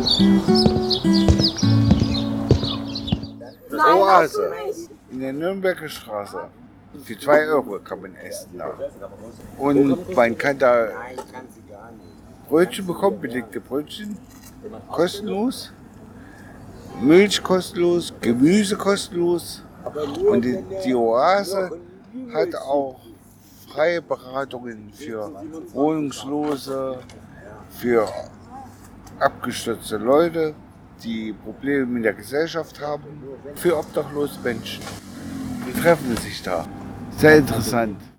Oase in der Nürnberger Straße. Für 2 Euro kann man essen da. Und man kann da Brötchen bekommen, belegte Brötchen, kostenlos. Milch kostenlos, Gemüse kostenlos. Und die Oase hat auch freie Beratungen für Wohnungslose, für abgestürzte Leute, die Probleme mit der Gesellschaft haben, für obdachlose Menschen. Die treffen sich da. Sehr interessant.